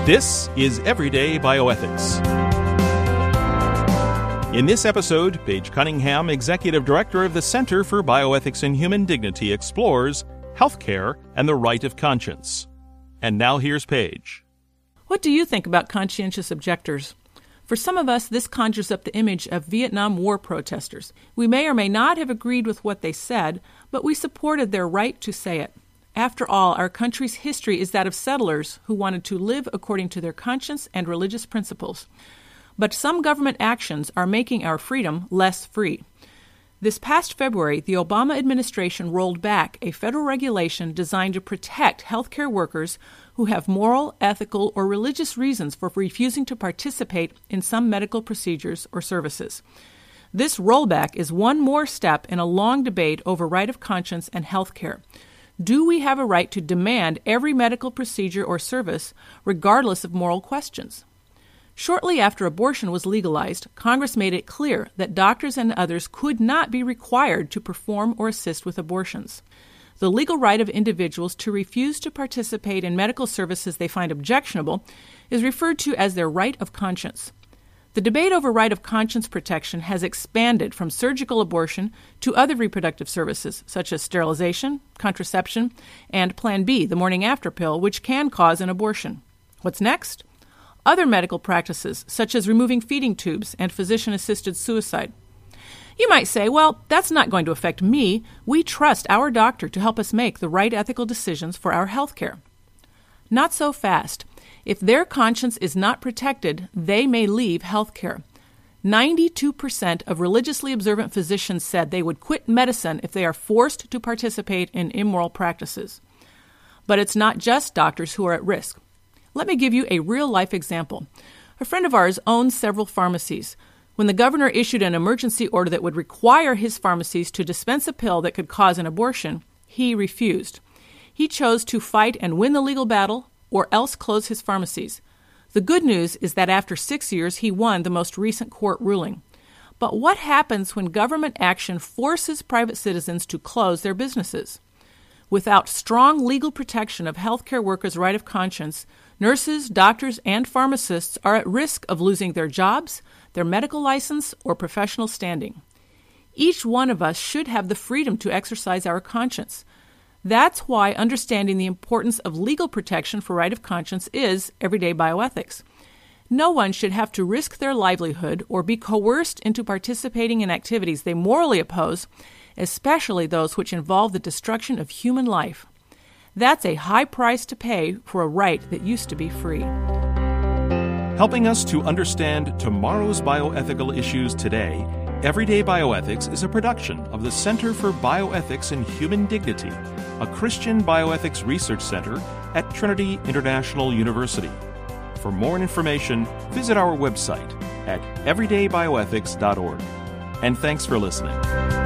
This is Everyday Bioethics. In this episode, Paige Cunningham, Executive Director of the Center for Bioethics and Human Dignity, explores healthcare and the right of conscience. And now here's Paige. What do you think about conscientious objectors? For some of us, this conjures up the image of Vietnam War protesters. We may or may not have agreed with what they said, but we supported their right to say it. After all, our country's history is that of settlers who wanted to live according to their conscience and religious principles. But some government actions are making our freedom less free. This past February, the Obama administration rolled back a federal regulation designed to protect healthcare workers who have moral, ethical, or religious reasons for refusing to participate in some medical procedures or services. This rollback is one more step in a long debate over right of conscience and healthcare. Do we have a right to demand every medical procedure or service, regardless of moral questions? Shortly after abortion was legalized, Congress made it clear that doctors and others could not be required to perform or assist with abortions. The legal right of individuals to refuse to participate in medical services they find objectionable is referred to as their right of conscience. The debate over right of conscience protection has expanded from surgical abortion to other reproductive services, such as sterilization, contraception, and Plan B, the morning after pill, which can cause an abortion. What's next? Other medical practices, such as removing feeding tubes and physician-assisted suicide. You might say, well, that's not going to affect me. We trust our doctor to help us make the right ethical decisions for our health care. Not so fast. If their conscience is not protected, they may leave health care. 92% of religiously observant physicians said they would quit medicine if they are forced to participate in immoral practices. But it's not just doctors who are at risk. Let me give you a real-life example. A friend of ours owns several pharmacies. When the governor issued an emergency order that would require his pharmacies to dispense a pill that could cause an abortion, he refused. He chose to fight and win the legal battle or else close his pharmacies. The good news is that after 6 years, he won the most recent court ruling. But what happens when government action forces private citizens to close their businesses? Without strong legal protection of healthcare workers' right of conscience, nurses, doctors, and pharmacists are at risk of losing their jobs, their medical license, or professional standing. Each one of us should have the freedom to exercise our conscience. That's why understanding the importance of legal protection for right of conscience is everyday bioethics. No one should have to risk their livelihood or be coerced into participating in activities they morally oppose, especially those which involve the destruction of human life. That's a high price to pay for a right that used to be free. Helping us to understand tomorrow's bioethical issues today, Everyday Bioethics is a production of the Center for Bioethics and Human Dignity, a Christian bioethics research center at Trinity International University. For more information, visit our website at everydaybioethics.org. And thanks for listening.